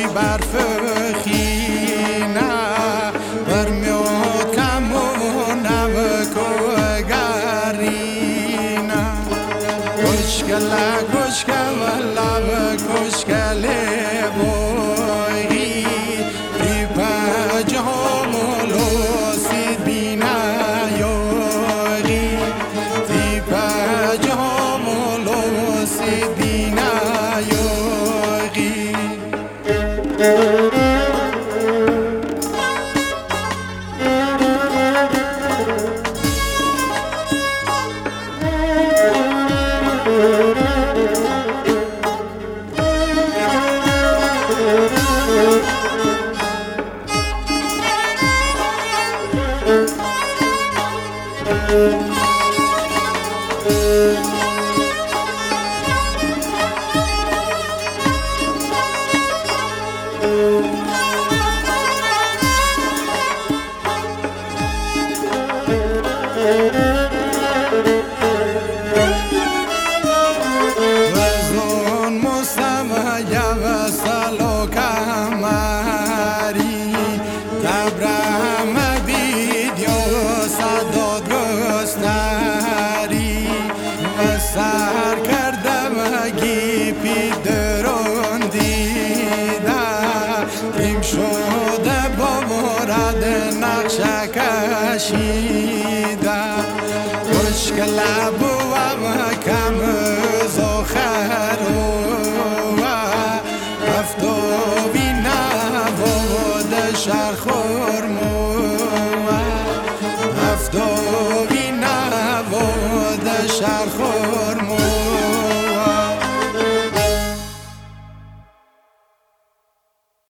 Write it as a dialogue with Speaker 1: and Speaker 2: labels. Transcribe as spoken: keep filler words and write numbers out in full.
Speaker 1: برف خینه برمیاد کمون نوکوگرینه کشکله کشکله لب کشکله بایی دیپا جامولو سید بینه یاغی دیپا جامولو سید بینه یاغی وزون مسمى وسلو كماري تبرم فيديو صداد گستری و سر کردم گیپی درون دیده تیم شده با مراد نقشه کشیده کشکله بوام کم زخر و افتو بی نواد شرخور